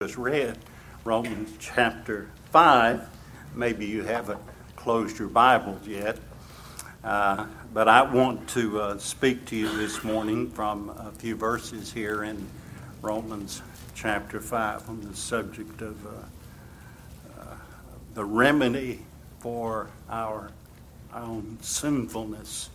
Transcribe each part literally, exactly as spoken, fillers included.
Just read Romans chapter five. Maybe you haven't closed your Bibles yet, uh, but I want to uh, speak to you this morning from a few verses here in Romans chapter five on the subject of uh, uh, the remedy for our own sinfulness.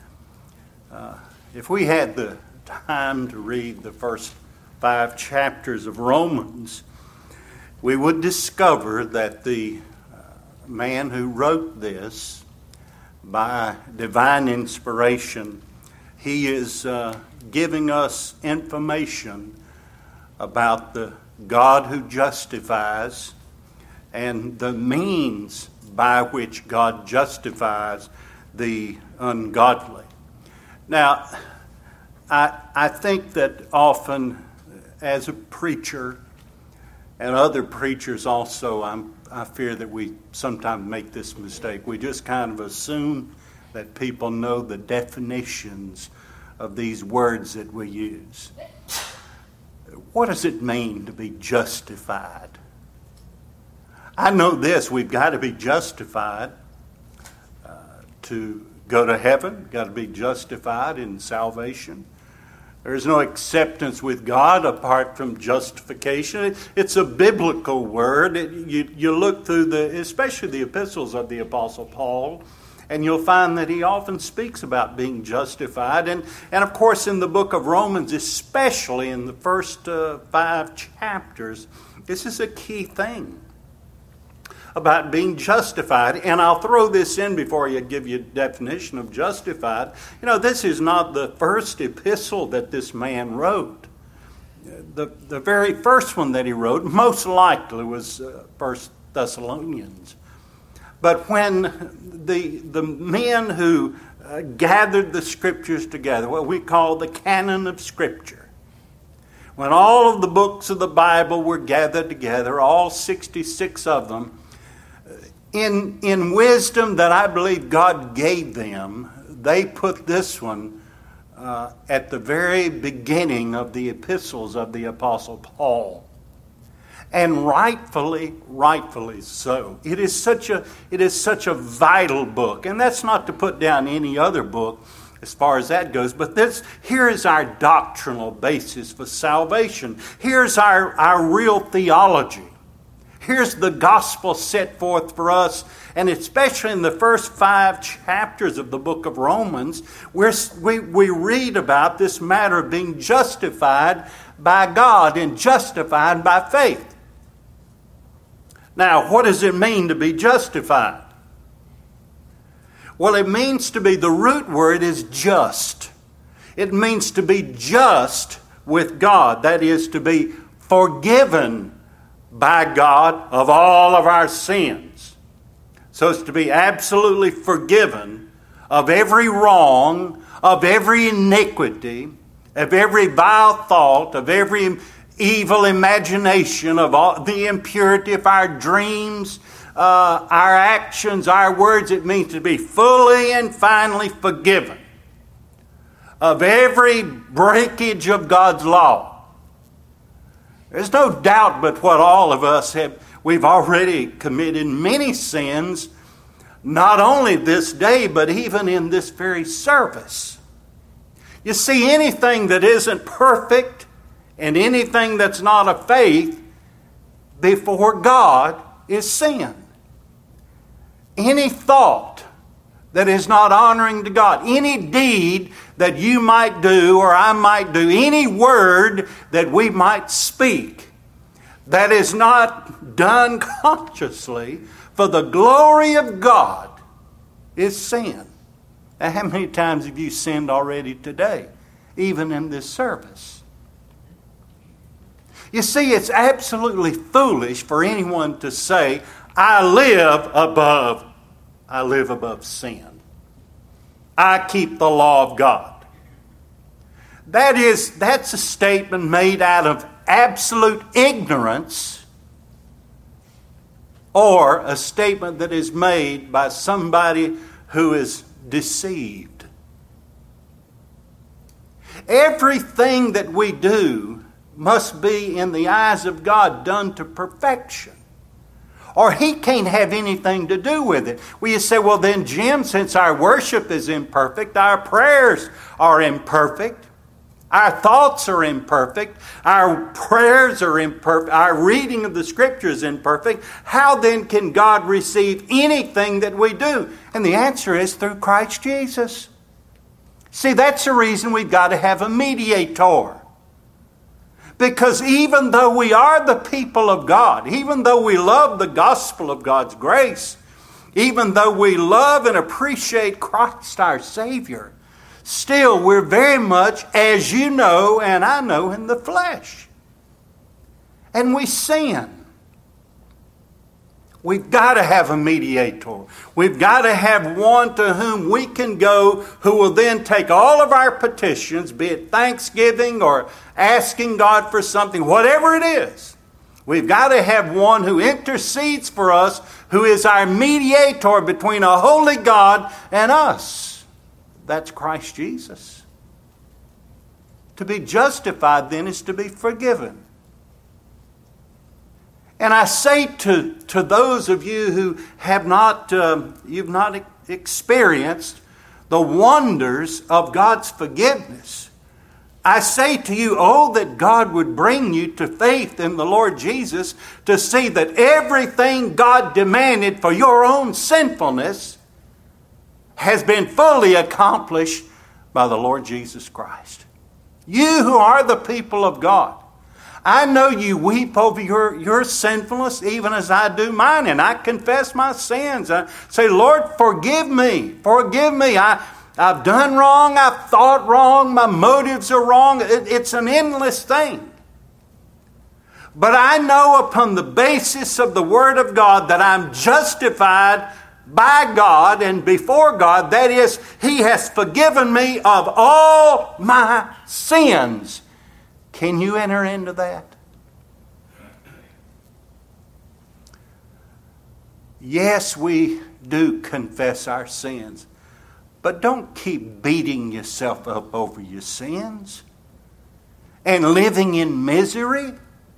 Uh, if we had the time to read the first five chapters of Romans, we would discover that the uh, man who wrote this by divine inspiration, he is uh, giving us information about the God who justifies and the means by which God justifies the ungodly. Now, I, I think that often as a preacher, and other preachers also, I'm, I fear that we sometimes make this mistake. We just kind of assume that people know the definitions of these words that we use. What does it mean to be justified? I know this, we've got to be justified uh, to go to heaven, got to be justified in salvation. There's no acceptance with God apart from justification. It's a biblical word. It, you, you look through the, especially the epistles of the Apostle Paul, and you'll find that he often speaks about being justified. And, and of course, in the book of Romans, especially in the first uh, five chapters, this is a key thing about being justified. And I'll throw this in before I give you a definition of justified. You know, this is not the first epistle that this man wrote. The, the very first one that he wrote most likely was uh, First Thessalonians. But when the, the men who uh, gathered the scriptures together, what we call the canon of Scripture, when all of the books of the Bible were gathered together, all sixty-six of them, In in wisdom that I believe God gave them, they put this one uh, at the very beginning of the epistles of the Apostle Paul. And rightfully, rightfully so. It is such a it is such a vital book. And that's not to put down any other book as far as that goes. But this here is our doctrinal basis for salvation. Here's our, our real theology. Here's the gospel set forth for us, and especially in the first five chapters of the book of Romans, where we, we read about this matter of being justified by God and justified by faith. Now, what does it mean to be justified? Well, it means to be, the root word is just. It means to be just with God. That is, to be forgiven by God of all of our sins. So it's to be absolutely forgiven of every wrong, of every iniquity, of every vile thought, of every evil imagination, of all the impurity of our dreams, uh, our actions, our words. It means to be fully and finally forgiven of every breakage of God's law. There's no doubt but what all of us have, we've already committed many sins, not only this day, but even in this very service. You see, anything that isn't perfect and anything that's not of faith before God is sin. Any thought that is not honoring to God, any deed that you might do or I might do, any word that we might speak that is not done consciously for the glory of God is sin. Now, how many times have you sinned already today, even in this service? You see, it's absolutely foolish for anyone to say, I live above I live above sin. I keep the law of God. That is, that's a statement made out of absolute ignorance, or a statement that is made by somebody who is deceived. Everything that we do must be, in the eyes of God, done to perfection, or He can't have anything to do with it. Well, you say, well then, Jim, since our worship is imperfect, our prayers are imperfect, our thoughts are imperfect, our prayers are imperfect, our reading of the Scripture is imperfect, how then can God receive anything that we do? And the answer is through Christ Jesus. See, that's the reason we've got to have a mediator. Because even though we are the people of God, even though we love the gospel of God's grace, even though we love and appreciate Christ our Savior, still we're very much, as you know and I know, in the flesh. And we sin. We've got to have a mediator. We've got to have one to whom we can go, who will then take all of our petitions, be it thanksgiving or asking God for something, whatever it is. We've got to have one who intercedes for us, who is our mediator between a holy God and us. That's Christ Jesus. To be justified then is to be forgiven. And I say to, to those of you who have not, uh, you've not experienced the wonders of God's forgiveness, I say to you, oh, that God would bring you to faith in the Lord Jesus to see that everything God demanded for your own sinfulness has been fully accomplished by the Lord Jesus Christ. You who are the people of God, I know you weep over your, your sinfulness even as I do mine, and I confess my sins. I say, Lord, forgive me. Forgive me. I, I've done wrong. I've thought wrong. My motives are wrong. It, it's an endless thing. But I know upon the basis of the Word of God that I'm justified by God and before God. That is, He has forgiven me of all my sins. Can you enter into that? Yes, we do confess our sins. But don't keep beating yourself up over your sins and living in misery.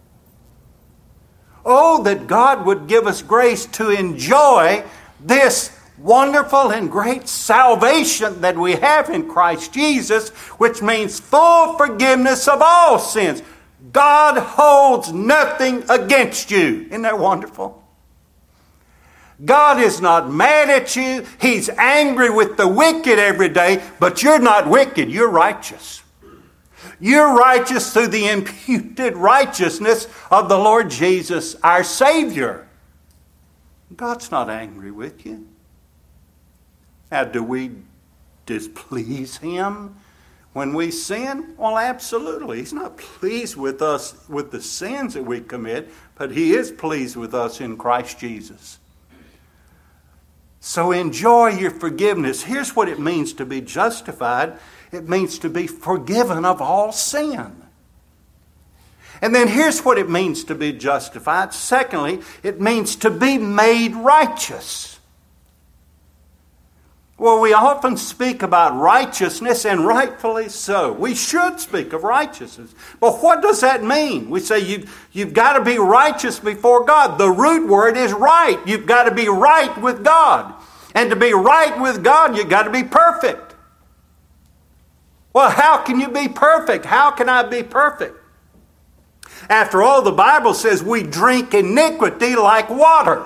Oh, that God would give us grace to enjoy this wonderful and great salvation that we have in Christ Jesus, which means full forgiveness of all sins. God holds nothing against you. Isn't that wonderful? God is not mad at you. He's angry with the wicked every day, but you're not wicked. You're righteous. You're righteous through the imputed righteousness of the Lord Jesus, our Savior. God's not angry with you. Now, do we displease Him when we sin? Well, absolutely. He's not pleased with us with the sins that we commit, but He is pleased with us in Christ Jesus. So enjoy your forgiveness. Here's what it means to be justified. It means to be forgiven of all sin. And then here's what it means to be justified. Secondly, it means to be made righteous. Well, we often speak about righteousness, and rightfully so. We should speak of righteousness. But what does that mean? We say you've, you've got to be righteous before God. The root word is right. You've got to be right with God. And to be right with God, you've got to be perfect. Well, how can you be perfect? How can I be perfect? After all, the Bible says we drink iniquity like water.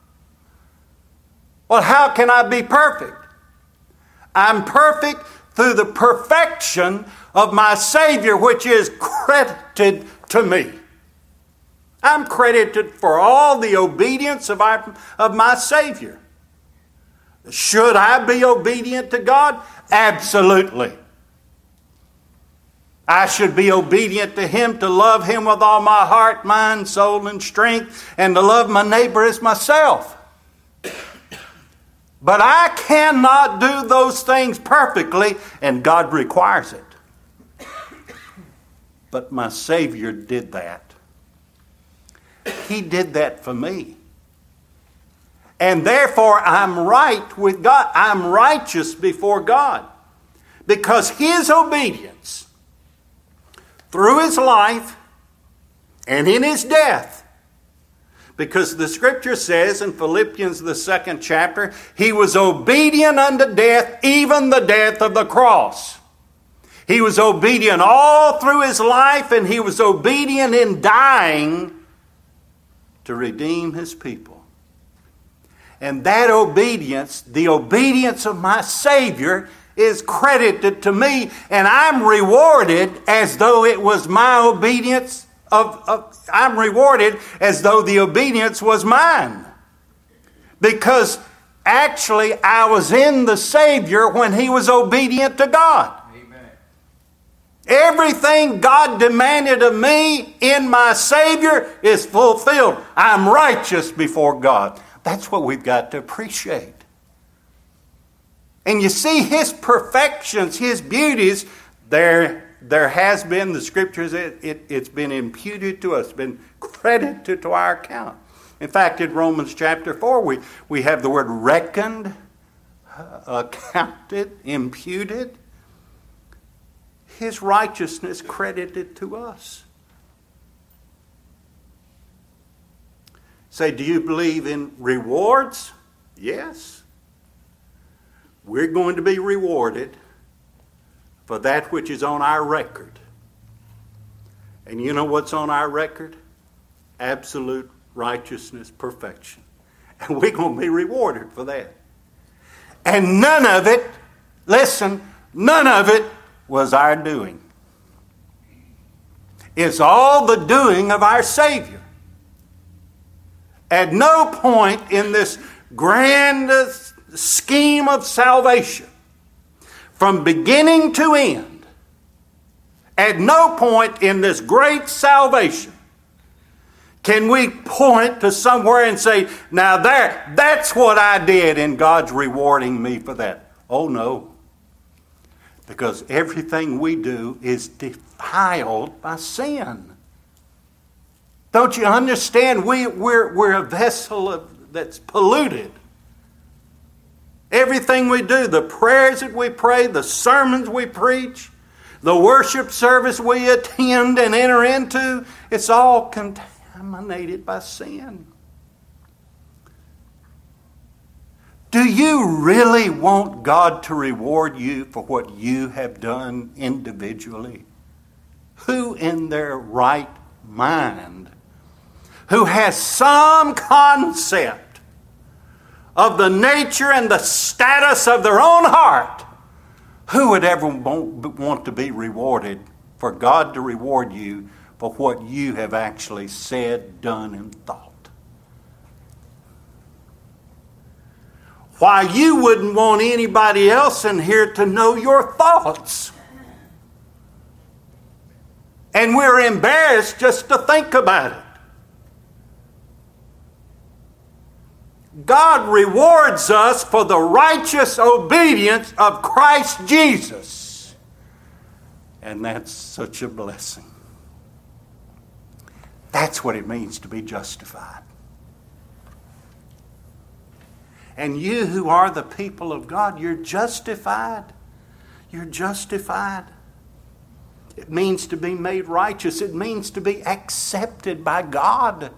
Well, how can I be perfect? I'm perfect through the perfection of my Savior, which is credited to me. I'm credited for all the obedience of, our, of my Savior. Should I be obedient to God? Absolutely. I should be obedient to Him, to love Him with all my heart, mind, soul, and strength, and to love my neighbor as myself. But I cannot do those things perfectly, and God requires it. But my Savior did that. He did that for me. And therefore, I'm right with God. I'm righteous before God. Because His obedience through His life and in his death. Because the scripture says in Philippians, the second chapter, he was obedient unto death, even the death of the cross. He was obedient all through his life, and he was obedient in dying to redeem his people. And that obedience, the obedience of my Savior, is credited to me, and I'm rewarded as though it was my obedience of, of I'm rewarded as though the obedience was mine. Because actually I was in the Savior when he was obedient to God. Amen. Everything God demanded of me in my Savior is fulfilled. I'm righteous before God. That's what we've got to appreciate. And you see his perfections, his beauties, there, there has been, the scriptures, it, it, it's been imputed to us, been credited to our account. In fact, in Romans chapter four, we, we have the word reckoned, uh, accounted, imputed. His righteousness credited to us. Say, do you believe in rewards? Yes. We're going to be rewarded for that which is on our record. And you know what's on our record? Absolute righteousness, perfection. And we're going to be rewarded for that. And none of it, listen, none of it was our doing. It's all the doing of our Savior. At no point in this grandest scheme of salvation, from beginning to end, at no point in this great salvation can we point to somewhere and say, now there, that's what I did and God's rewarding me for that. Oh no. Because everything we do is defiled by sin. Don't you understand? We, we're, we're a vessel of, that's polluted. Everything we do, the prayers that we pray, the sermons we preach, the worship service we attend and enter into, it's all contaminated by sin. Do you really want God to reward you for what you have done individually? Who in their right mind, who has some concept of the nature and the status of their own heart, who would ever want to be rewarded for God to reward you for what you have actually said, done, and thought? Why, you wouldn't want anybody else in here to know your thoughts. And we're embarrassed just to think about it. God rewards us for the righteous obedience of Christ Jesus. And that's such a blessing. That's what it means to be justified. And you who are the people of God, you're justified. You're justified. It means to be made righteous. It means to be accepted by God.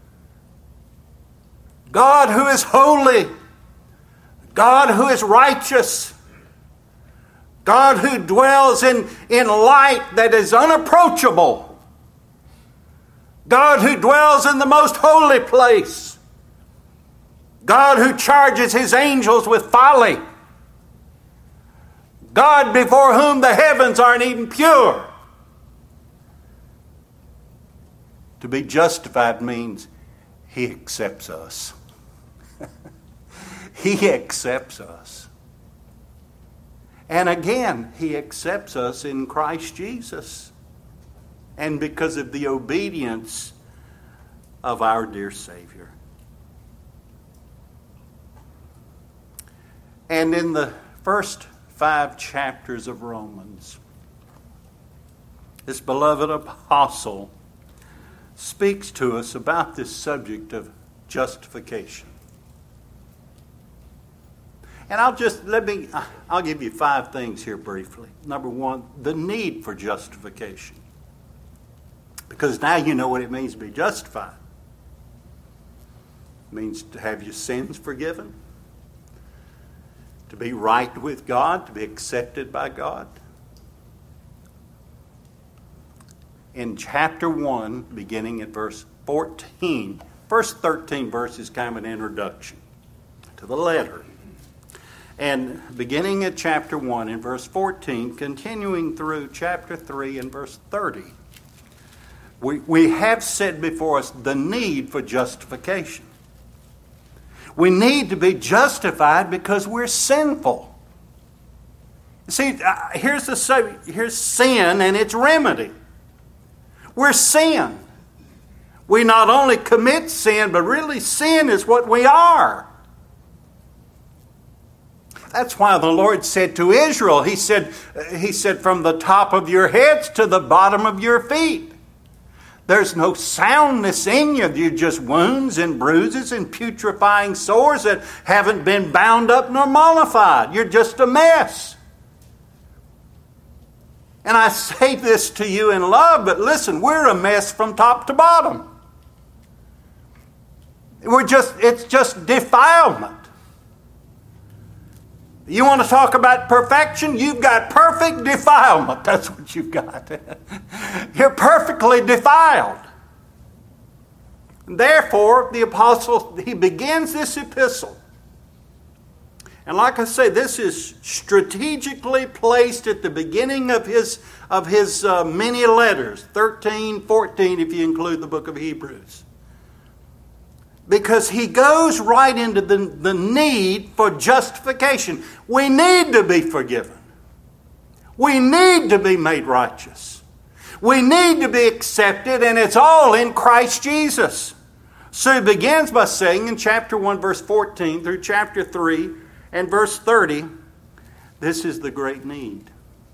God who is holy, God who is righteous, God who dwells in, in light that is unapproachable, God who dwells in the most holy place, God who charges his angels with folly, God before whom the heavens aren't even pure. To be justified means he accepts us. He accepts us. And again, he accepts us in Christ Jesus. And because of the obedience of our dear Savior. And in the first five chapters of Romans, this beloved apostle speaks to us about this subject of justification. And I'll just, let me, I'll give you five things here briefly. Number one, the need for justification. Because now you know what it means to be justified. It means to have your sins forgiven, to be right with God, to be accepted by God. In chapter one, beginning at verse fourteen, first thirteen verses is kind of an introduction to the letter. And beginning at chapter one in verse fourteen, continuing through chapter three and verse thirty, we, we have set before us the need for justification. We need to be justified because we're sinful. See, here's the here's sin and its remedy. We're sin. We not only commit sin, but really sin is what we are. That's why the Lord said to Israel, He said, He said, from the top of your heads to the bottom of your feet. There's no soundness in you. You're just wounds and bruises and putrefying sores that haven't been bound up nor mollified. You're just a mess. And I say this to you in love, but listen, we're a mess from top to bottom. We're just, it's just defilement. You want to talk about perfection? You've got perfect defilement. That's what you've got. You're perfectly defiled. Therefore, the apostle, he begins this epistle. And like I say, this is strategically placed at the beginning of his, of his uh, many letters, thirteen, fourteen if you include the book of Hebrews. Because he goes right into the, the need for justification. We need to be forgiven. We need to be made righteous. We need to be accepted, and it's all in Christ Jesus. So he begins by saying in chapter one, verse fourteen through chapter three and verse thirty, this is the great need.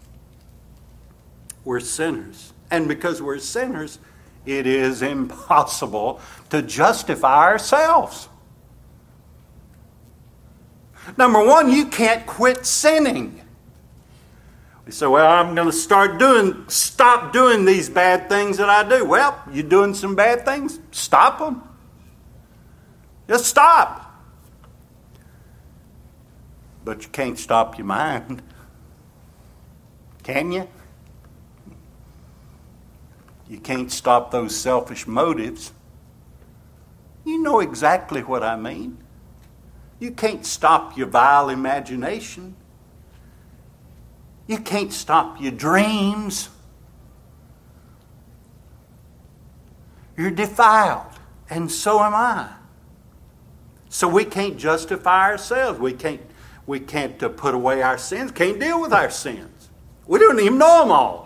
We're sinners. And because we're sinners, it is impossible to justify ourselves. Number one, you can't quit sinning. We say, well, I'm going to start doing, stop doing these bad things that I do. Well, you're doing some bad things. Stop them. Just stop. But you can't stop your mind. Can you? You can't stop those selfish motives. You know exactly what I mean. You can't stop your vile imagination. You can't stop your dreams. You're defiled, and so am I. So we can't justify ourselves. We can't, we can't uh, put away our sins. Can't deal with our sins. We don't even know them all.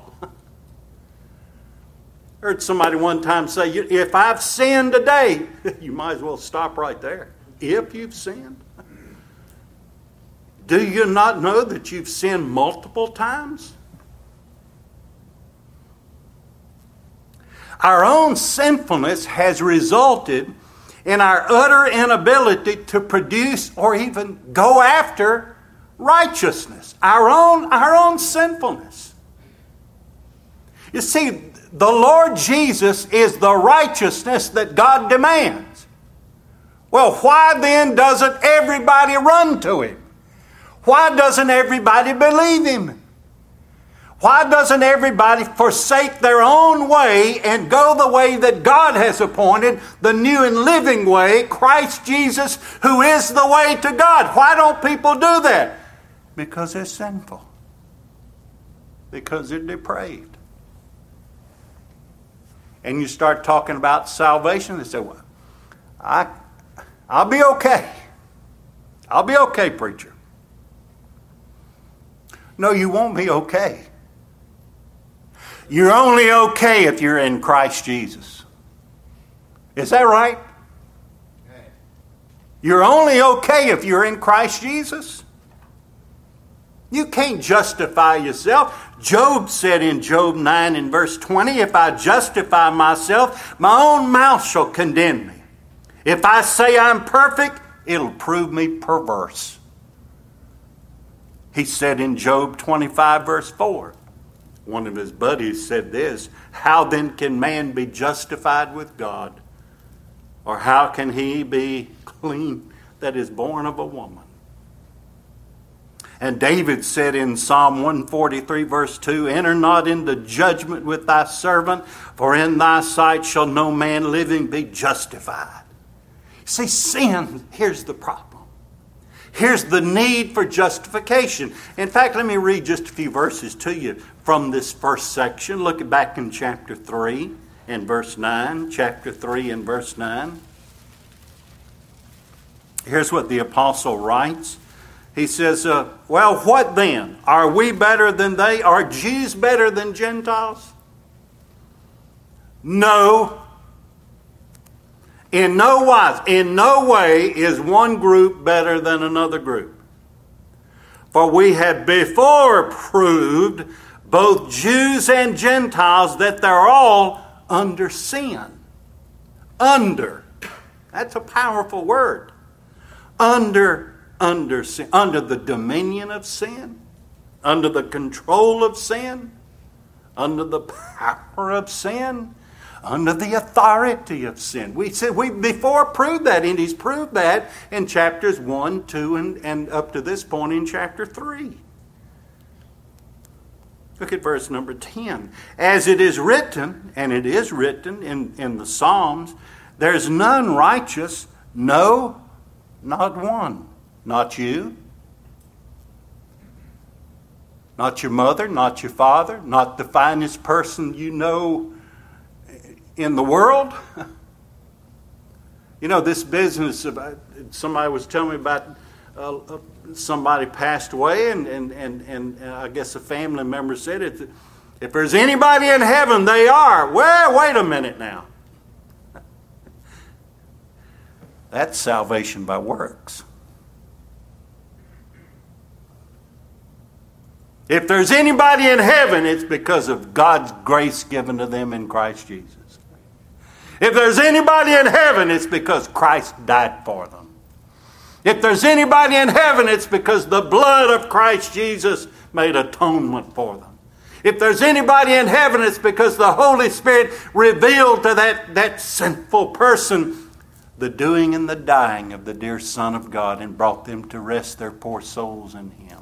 I heard somebody one time say, if I've sinned today, you might as well stop right there. If you've sinned. Do you not know that you've sinned multiple times? Our own sinfulness has resulted in our utter inability to produce or even go after righteousness. Our own, our own sinfulness. You see, the Lord Jesus is the righteousness that God demands. Well, why then doesn't everybody run to Him? Why doesn't everybody believe Him? Why doesn't everybody forsake their own way and go the way that God has appointed, the new and living way, Christ Jesus, who is the way to God? Why don't people do that? Because they're sinful. Because they're depraved. And you start talking about salvation, they say, well, I, I'll be okay. I'll be okay, preacher. No, you won't be okay. You're only okay if you're in Christ Jesus. Is that right? You're only okay if you're in Christ Jesus. You can't justify yourself. Job said in Job nine and verse twenty, if I justify myself, my own mouth shall condemn me. If I say I'm perfect, it'll prove me perverse. He said in Job twenty-five verse four, One of his buddies said this, "How then can man be justified with God? Or how can he be clean that is born of a woman?" And David said in Psalm one forty-three verse two, "Enter not into judgment with thy servant, for in thy sight shall no man living be justified." See, sin, here's the problem. Here's the need for justification. In fact, let me read just a few verses to you from this first section. Look back in chapter three and verse nine. Chapter three and verse nine. Here's what the apostle writes. He says, uh, well, what then? Are we better than they? Are Jews better than Gentiles? No. In no wise, in no way is one group better than another group. For we have before proved, both Jews and Gentiles, that they're all under sin. Under. That's a powerful word. Under Under sin, under the dominion of sin, under the control of sin, under the power of sin, under the authority of sin. We said we before proved that, and he's proved that in chapters one, two, and, and up to this point in chapter three. Look at verse number ten. As it is written, and it is written in, in the Psalms, there's none righteous, no, not one. Not you, not your mother, not your father, not the finest person you know in the world. You know, this business, about, somebody was telling me about uh, somebody passed away, and, and, and, and I guess a family member said it. If there's anybody in heaven, they are. Well, wait a minute now. That's salvation by works. If there's anybody in heaven, it's because of God's grace given to them in Christ Jesus. If there's anybody in heaven, it's because Christ died for them. If there's anybody in heaven, it's because the blood of Christ Jesus made atonement for them. If there's anybody in heaven, it's because the Holy Spirit revealed to that, that sinful person the doing and the dying of the dear Son of God and brought them to rest their poor souls in Him.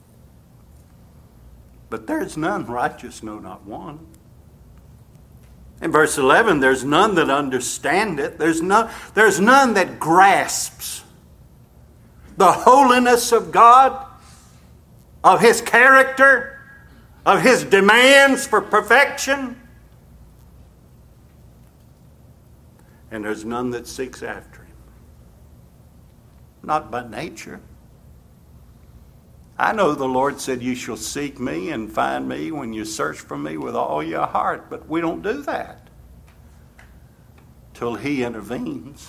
But there's none righteous, no, not one. In verse eleven, there's none that understand it. There's, no, there's none that grasps the holiness of God, of His character, of His demands for perfection. And there's none that seeks after Him. Not by nature. I know the Lord said, you shall seek me and find me when you search for me with all your heart. But we don't do that till He intervenes.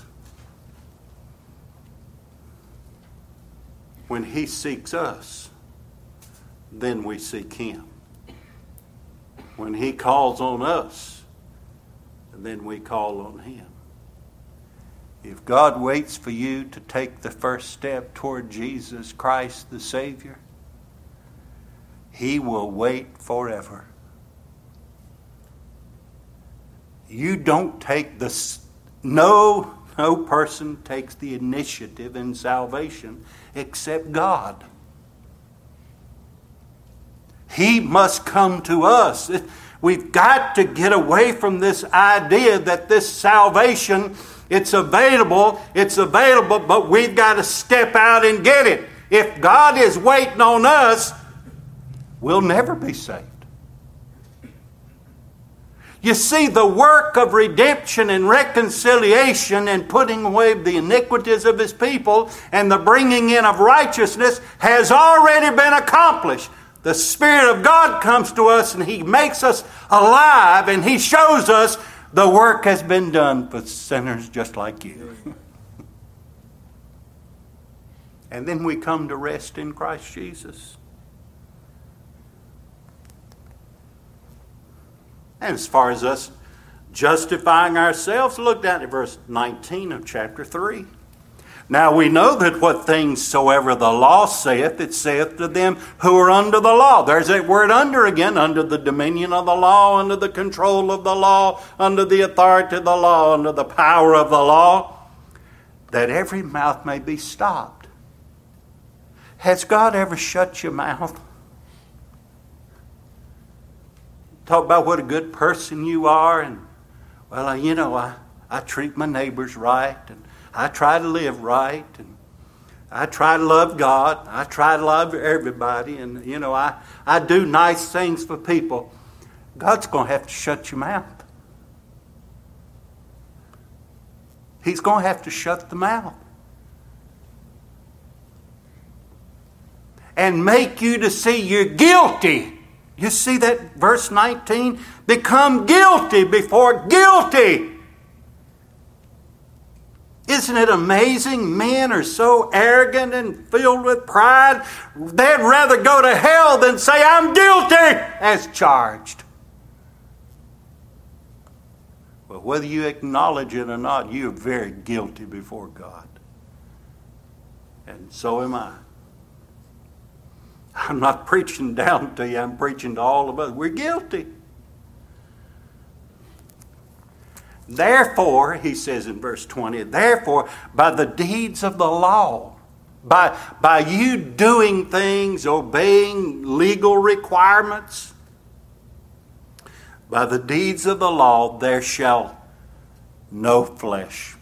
When He seeks us, then we seek Him. When He calls on us, then we call on Him. If God waits for you to take the first step toward Jesus Christ the Savior, He will wait forever. You don't take the... No, no person takes the initiative in salvation except God. He must come to us. We've got to get away from this idea that this salvation... It's available, it's available, but we've got to step out and get it. If God is waiting on us, we'll never be saved. You see, the work of redemption and reconciliation and putting away the iniquities of His people and the bringing in of righteousness has already been accomplished. The Spirit of God comes to us and He makes us alive and He shows us the work has been done for sinners just like you. And then we come to rest in Christ Jesus. And as far as us justifying ourselves, look down at verse nineteen of chapter three. Now we know that what things soever the law saith, it saith to them who are under the law. There's that word under again, under the dominion of the law, under the control of the law, under the authority of the law, under the power of the law, that every mouth may be stopped. Has God ever shut your mouth? Talk about what a good person you are, and, well, you know, I, I treat my neighbors right, and I try to live right, and I try to love God. I try to love everybody, and, you know, I, I do nice things for people. God's going to have to shut your mouth. He's going to have to shut the mouth. And make you to see you're guilty. You see that verse nineteen? Become guilty before guilty. Isn't it amazing? Men are so arrogant and filled with pride. They'd rather go to hell than say, I'm guilty, as charged. But whether you acknowledge it or not, you're very guilty before God. And so am I. I'm not preaching down to you. I'm preaching to all of us. We're guilty. Therefore, he says in verse twenty, therefore, by the deeds of the law, by, by you doing things, obeying legal requirements, by the deeds of the law, there shall no flesh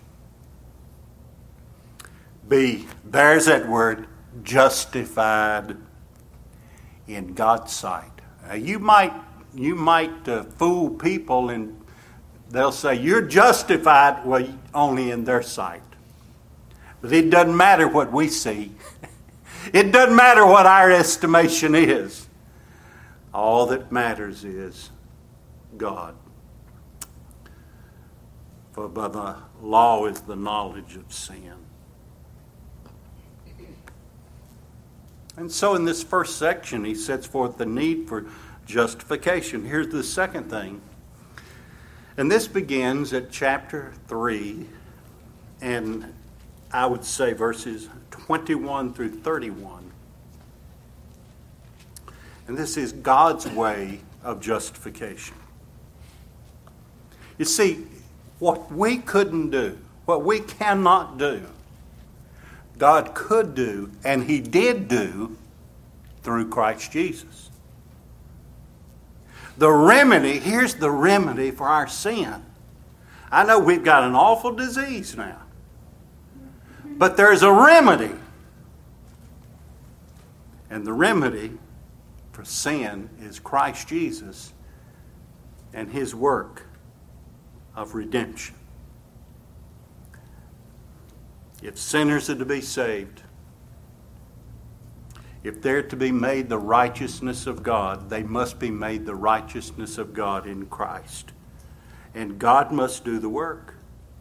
be, there's that word, justified in God's sight. Now, you might, you might uh, fool people, and they'll say, you're justified, well, only in their sight. But it doesn't matter what we see. It doesn't matter what our estimation is. All that matters is God. For by the law is the knowledge of sin. And so in this first section, he sets forth the need for justification. Here's the second thing. And this begins at chapter three, and I would say verses twenty-one through thirty-one. And this is God's way of justification. You see, what we couldn't do, what we cannot do, God could do, and He did do through Christ Jesus. The remedy, here's the remedy for our sin. I know we've got an awful disease now, but there's a remedy. And the remedy for sin is Christ Jesus and His work of redemption. If sinners are to be saved, if they're to be made the righteousness of God, they must be made the righteousness of God in Christ. And God must do the work.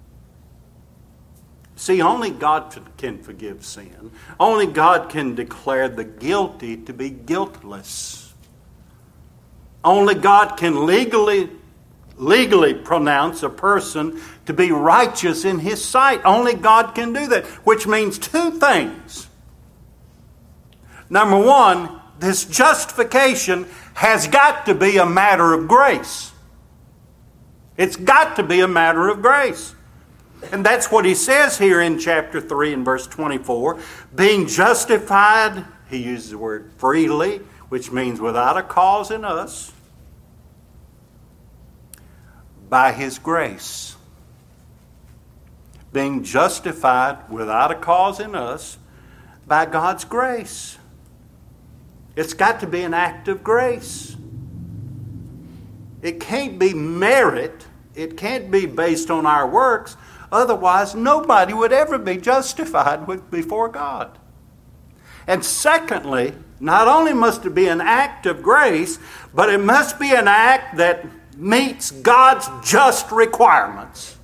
See, only God can forgive sin. Only God can declare the guilty to be guiltless. Only God can legally, legally pronounce a person to be righteous in His sight. Only God can do that, which means two things. Number one, this justification has got to be a matter of grace. It's got to be a matter of grace. And that's what he says here in chapter three and verse twenty-four. Being justified, he uses the word freely, which means without a cause in us, by His grace. Being justified without a cause in us, by God's grace. It's got to be an act of grace. It can't be merit. It can't be based on our works. Otherwise, nobody would ever be justified with, before God. And secondly, not only must it be an act of grace, but it must be an act that meets God's just requirements.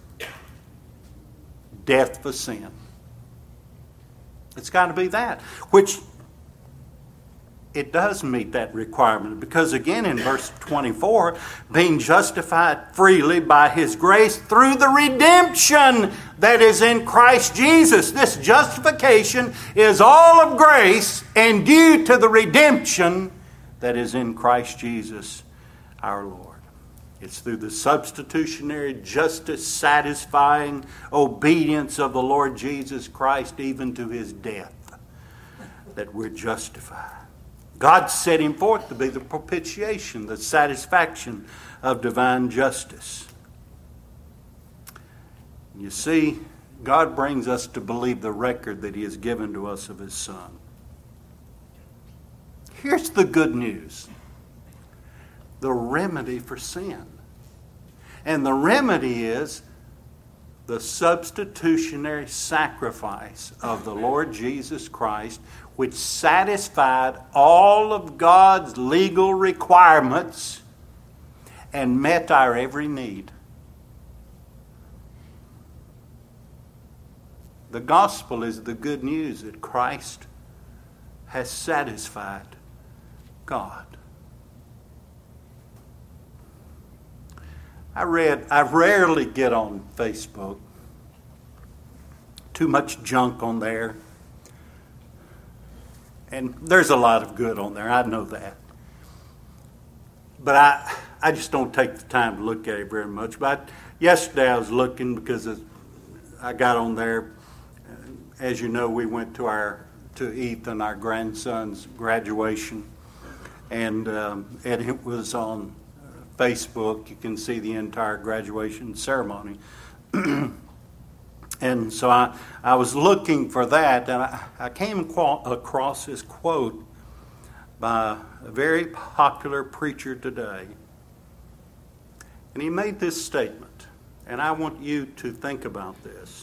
Death for sin. It's got to be that. Which it does meet that requirement, because again in verse twenty-four, being justified freely by His grace through the redemption that is in Christ Jesus. This justification is all of grace and due to the redemption that is in Christ Jesus our Lord. It's through the substitutionary justice satisfying obedience of the Lord Jesus Christ even to His death that we're justified. God set Him forth to be the propitiation, the satisfaction of divine justice. You see, God brings us to believe the record that He has given to us of His Son. Here's the good news. The remedy for sin. And the remedy is the substitutionary sacrifice of the Lord Jesus Christ, which satisfied all of God's legal requirements and met our every need. The gospel is the good news that Christ has satisfied God. I read, I rarely get on Facebook. Too much junk on there. And there's a lot of good on there, I know that. But I I just don't take the time to look at it very much. But yesterday I was looking because I got on there. As you know, we went to our to Ethan, our grandson's graduation. And, um, and it was on Facebook. You can see the entire graduation ceremony. And so I, I was looking for that, and I, I came across this quote by a very popular preacher today. And he made this statement, and I want you to think about this.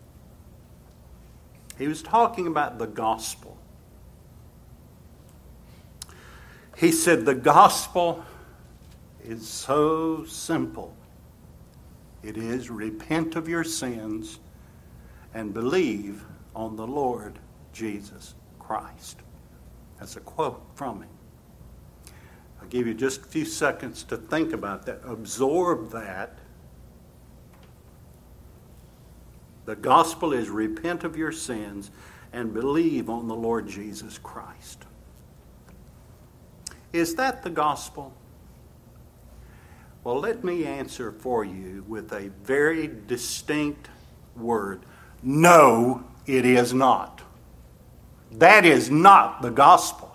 He was talking about the gospel. He said, the gospel is so simple. It is repent of your sins and believe on the Lord Jesus Christ. That's a quote from him. I'll give you just a few seconds to think about that. Absorb that. The gospel is repent of your sins and believe on the Lord Jesus Christ. Is that the gospel? Well, let me answer for you with a very distinct word. No, it is not. That is not the gospel.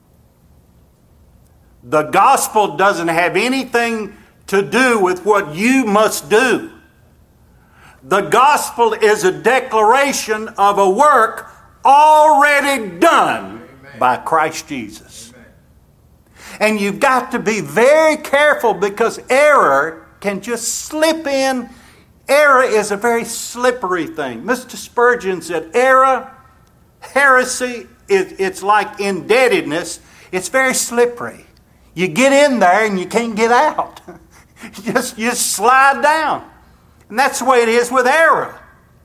The gospel doesn't have anything to do with what you must do. The gospel is a declaration of a work already done Amen. By Christ Jesus. Amen. And you've got to be very careful because error can just slip in. Error is a very slippery thing. Mister Spurgeon said, error, heresy, it, it's like indebtedness. It's very slippery. You get in there and you can't get out. you, just, you just slide down. And that's the way it is with error.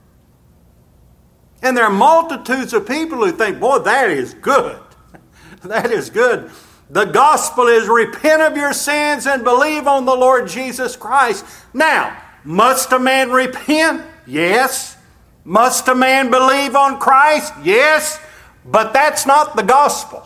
And there are multitudes of people who think, boy, that is good. that is good. The gospel is repent of your sins and believe on the Lord Jesus Christ. Now, must a man repent? Yes. Must a man believe on Christ? Yes. But that's not the gospel.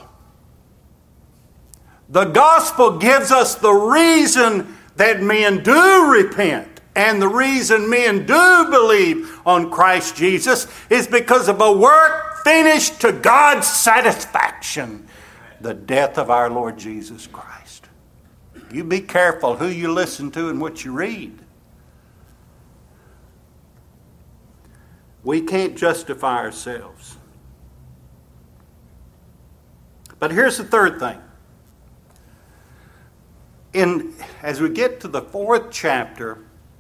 The gospel gives us the reason that men do repent. And the reason men do believe on Christ Jesus is because of a work finished to God's satisfaction. The death of our Lord Jesus Christ. You be careful who you listen to and what you read. We can't justify ourselves. But here's the third thing. In, as we get to the fourth chapter,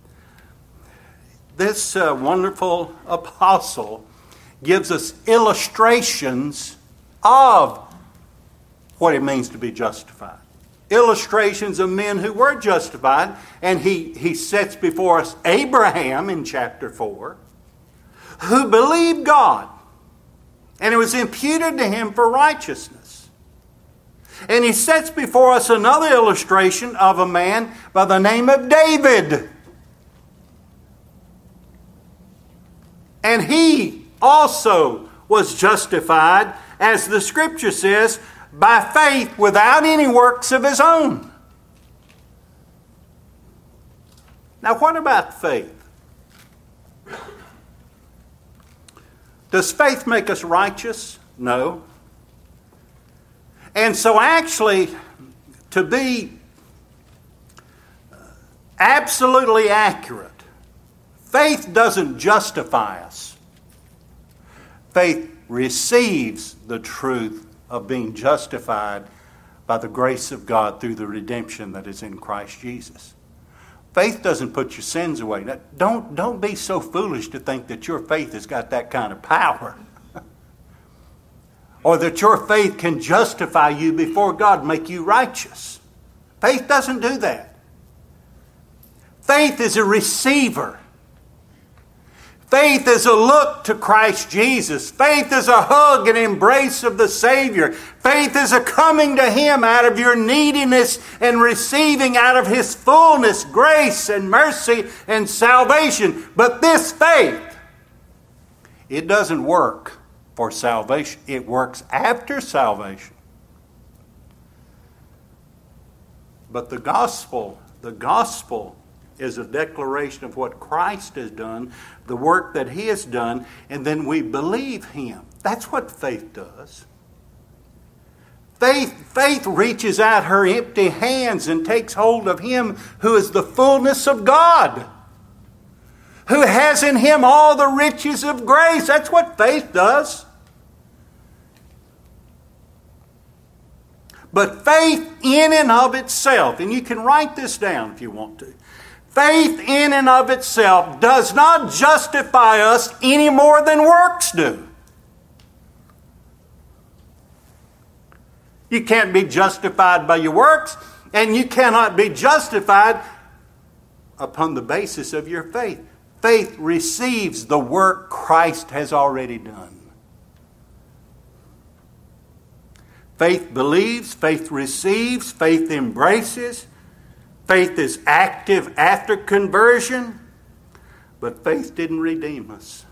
this uh, wonderful apostle gives us illustrations of what it means to be justified. Illustrations of men who were justified. And he, he sets before us Abraham in chapter four, who believed God, and it was imputed to him for righteousness. And he sets before us another illustration of a man by the name of David. And he also was justified, as the Scripture says, by faith without any works of his own. Now, what about faith? Does faith make us righteous? No. And so actually, to be absolutely accurate, faith doesn't justify us. Faith receives the truth of being justified by the grace of God through the redemption that is in Christ Jesus. Faith doesn't put your sins away. Now, don't, don't be so foolish to think that your faith has got that kind of power. Or that your faith can justify you before God, make you righteous. Faith doesn't do that. Faith is a receiver. Faith is a look to Christ Jesus. Faith is a hug and embrace of the Savior. Faith is a coming to Him out of your neediness and receiving out of His fullness, grace and mercy and salvation. But this faith, it doesn't work for salvation. It works after salvation. But the gospel, the gospel is a declaration of what Christ has done, the work that He has done, and then we believe Him. That's what faith does. Faith, faith reaches out her empty hands and takes hold of Him who is the fullness of God, who has in Him all the riches of grace. That's what faith does. But faith in and of itself, and you can write this down if you want to, faith in and of itself does not justify us any more than works do. You can't be justified by your works, and you cannot be justified upon the basis of your faith. Faith receives the work Christ has already done. Faith believes, faith receives, faith embraces. Faith is active after conversion, but faith didn't redeem us.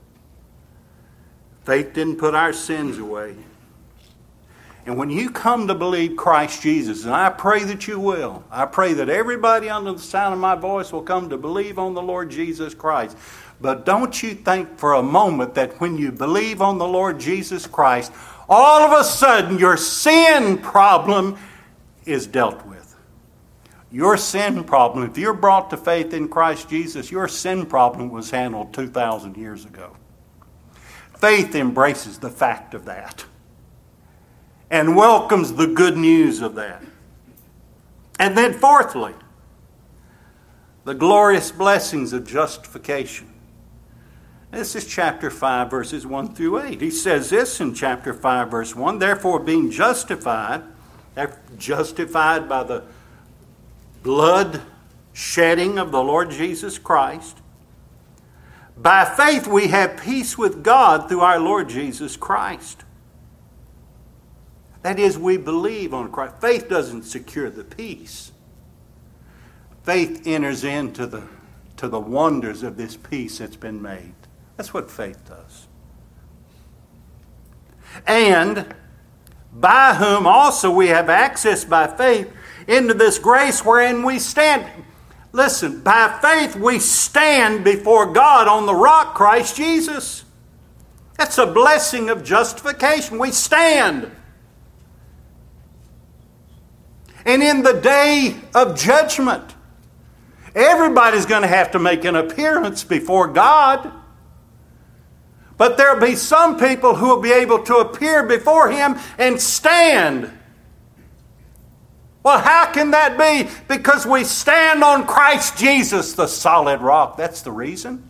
Faith didn't put our sins away. And when you come to believe Christ Jesus, and I pray that you will, I pray that everybody under the sound of my voice will come to believe on the Lord Jesus Christ. But don't you think for a moment that when you believe on the Lord Jesus Christ, all of a sudden your sin problem is dealt with. Your sin problem, if you're brought to faith in Christ Jesus, your sin problem was handled two thousand years ago. Faith embraces the fact of that and welcomes the good news of that. And then fourthly, the glorious blessings of justification. This is chapter five, verses one through eight. He says this in chapter five, verse one, therefore being justified, justified by the blood shedding of the Lord Jesus Christ, by faith we have peace with God through our Lord Jesus Christ. That is, we believe on Christ. Faith doesn't secure the peace. Faith enters into the, to the wonders of this peace that's been made. That's what faith does. And by whom also we have access by faith into this grace wherein we stand. Listen, by faith we stand before God on the rock, Christ Jesus. That's a blessing of justification. We stand. And in the day of judgment, everybody's going to have to make an appearance before God. But there'll be some people who will be able to appear before Him and stand. Well, how can that be? Because we stand on Christ Jesus, the solid rock. That's the reason.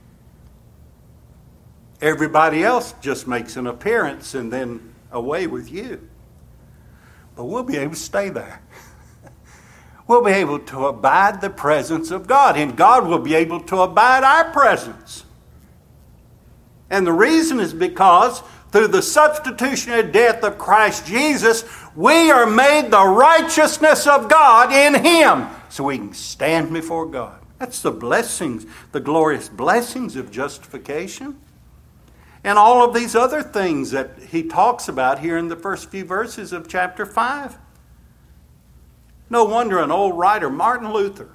Everybody else just makes an appearance and then away with you. But we'll be able to stay there. We'll be able to abide the presence of God, and God will be able to abide our presence. And the reason is because through the substitutionary death of Christ Jesus, we are made the righteousness of God in Him, so we can stand before God. That's the blessings, the glorious blessings of justification. And all of these other things that he talks about here in the first few verses of chapter five. No wonder an old writer, Martin Luther,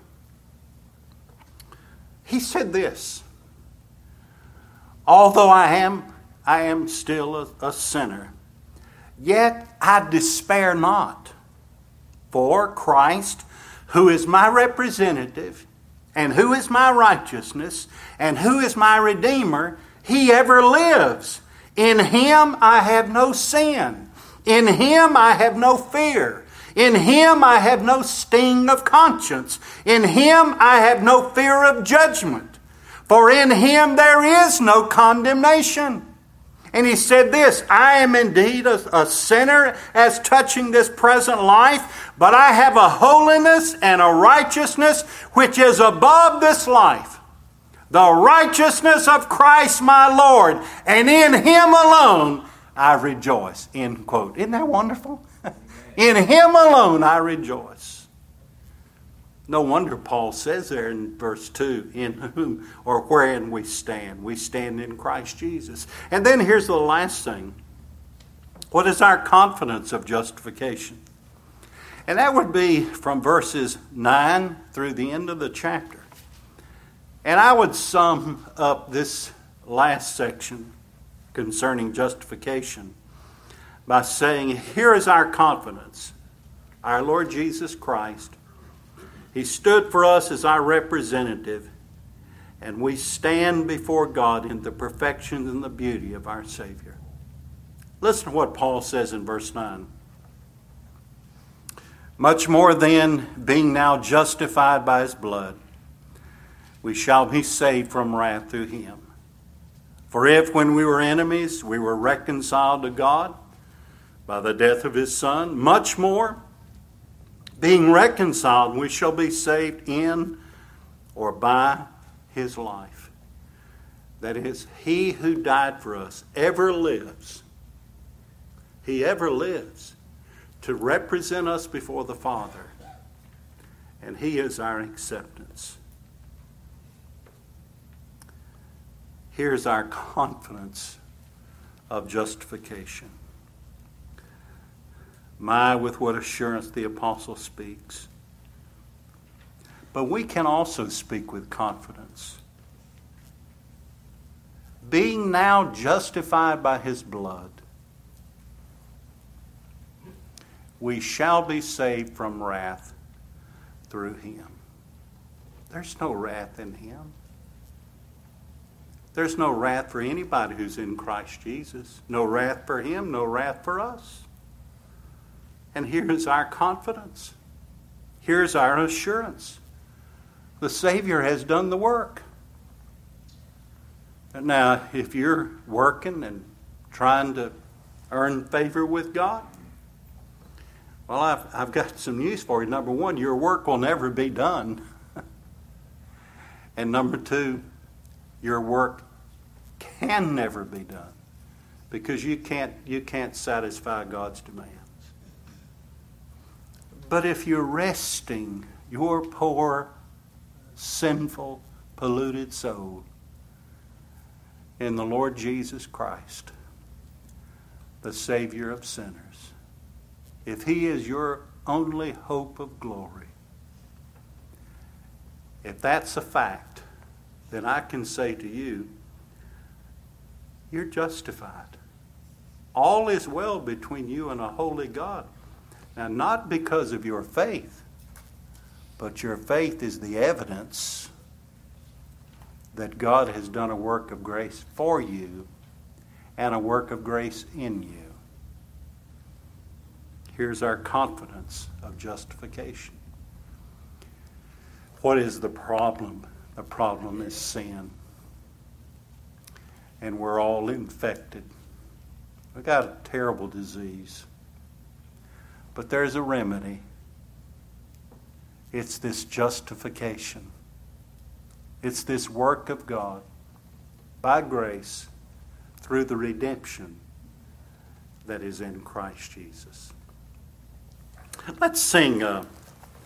he said this: although I am, I am still a, a sinner, yet I despair not. For Christ, who is my representative, and who is my righteousness, and who is my Redeemer, He ever lives. In Him I have no sin. In Him I have no fear. In Him I have no sting of conscience. In Him I have no fear of judgment. For in Him there is no condemnation. And he said this: I am indeed a, a sinner as touching this present life, but I have a holiness and a righteousness which is above this life. The righteousness of Christ my Lord, and in Him alone I rejoice. End quote. Isn't that wonderful? In Him alone I rejoice. No wonder Paul says there in verse two, in whom or wherein we stand. We stand in Christ Jesus. And then here's the last thing. What is our confidence of justification? And that would be from verses nine through the end of the chapter. And I would sum up this last section concerning justification by saying, here is our confidence. Our Lord Jesus Christ, He stood for us as our representative, and we stand before God in the perfection and the beauty of our Savior. Listen to what Paul says in verse nine. Much more then, being now justified by His blood, we shall be saved from wrath through Him. For if when we were enemies, we were reconciled to God by the death of His Son, much more, being reconciled, we shall be saved in or by His life. That is, He who died for us ever lives. He ever lives to represent us before the Father. And He is our acceptance. Here's our confidence of justification. My, with what assurance the apostle speaks. But we can also speak with confidence. Being now justified by His blood, we shall be saved from wrath through Him. There's no wrath in Him. There's no wrath for anybody who's in Christ Jesus. No wrath for Him, no wrath for us. And here's our confidence. Here's our assurance. The Savior has done the work. Now, if you're working and trying to earn favor with God, well, I've, I've got some news for you. Number one, your work will never be done. And number two, your work can never be done because you can't, you can't satisfy God's demands. But if you're resting your poor, sinful, polluted soul in the Lord Jesus Christ, the Savior of sinners, if He is your only hope of glory, if that's a fact, then I can say to you, you're justified. All is well between you and a holy God. Now, not because of your faith, but your faith is the evidence that God has done a work of grace for you and a work of grace in you. Here's our confidence of justification. What is the problem? The problem is sin. And we're all infected. We've got a terrible disease. But there's a remedy. It's this justification. It's this work of God by grace through the redemption that is in Christ Jesus. Let's sing uh,